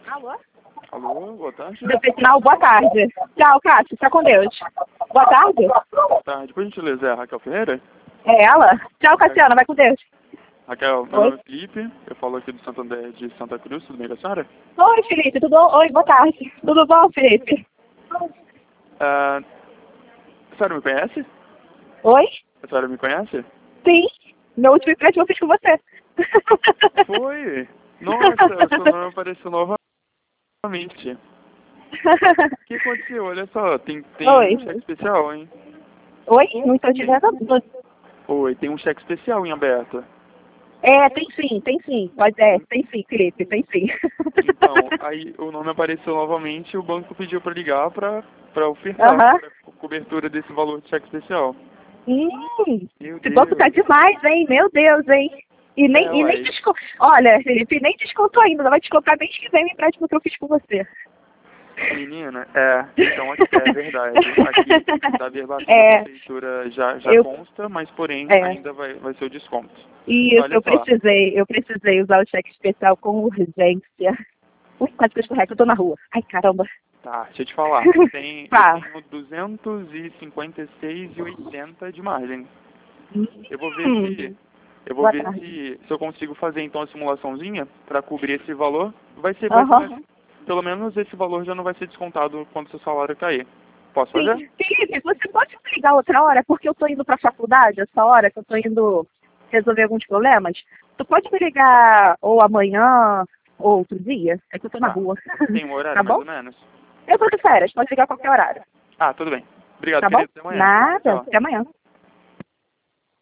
Alô? Alô, boa tarde. Não, boa tarde. Tchau, Cássio. Fica com Deus. Boa tarde. Boa tarde. Por gentileza, é a Raquel Ferreira? É ela? Tchau, Cassiana. Vai com Deus. Raquel, meu Oi. nome é Felipe. Eu falo aqui do Santander de Santa Cruz. Tudo bem com a senhora? Oi, Felipe. Tudo bom? Oi, boa tarde. Tudo bom, Felipe? A senhora me conhece? Oi? A senhora me conhece? Sim. Meu último empréstimo eu fiz com você. Foi! Nossa, o seu nome apareceu novamente. O que aconteceu? Olha só, tem Oi. um cheque especial, hein? Oi? Não estou te vendo. Oi, tem um cheque especial em aberto. É, tem sim, tem sim. Pode, tem sim, Felipe, tem sim. Então, aí o nome apareceu novamente e o banco pediu para ligar para ofertar Aham. a cobertura desse valor de cheque especial. Meu Esse banco tá Deus. demais, hein? Meu Deus, hein? E nem, É, e nem uai. desconto. Olha, Felipe, nem desconto ainda. Não vai descontar mês que vem o empréstimo que eu fiz com você. Menina, então é verdade. Aqui da verbatim da É, prefeitura já eu, consta, mas porém é, ainda vai ser o desconto. isso, Olha só, eu precisei usar o cheque especial com urgência. Ui, quase que eu escorrego, eu tô na rua. Ai, caramba. tá, deixa eu te falar. Eu tenho Fala. 256,80 de margem. Eu vou ver Hum, boa tarde. se eu consigo fazer então a simulaçãozinha para cobrir esse valor. Vai ser, Aham. pelo menos esse valor já não vai ser descontado quando seu salário cair. Posso Sim. fazer? Felipe, você pode me ligar outra hora? Porque eu tô indo pra faculdade, essa hora que eu tô indo resolver alguns problemas. Tu pode me ligar ou amanhã ou outro dia? É que eu tô na Tá. rua. Tem um horário Tá mais bom? ou menos? Eu tô de férias, pode ligar a qualquer horário. Ah, tudo bem. Obrigado, Tá bom? querido. Até amanhã. Nada. Tchau. Até amanhã.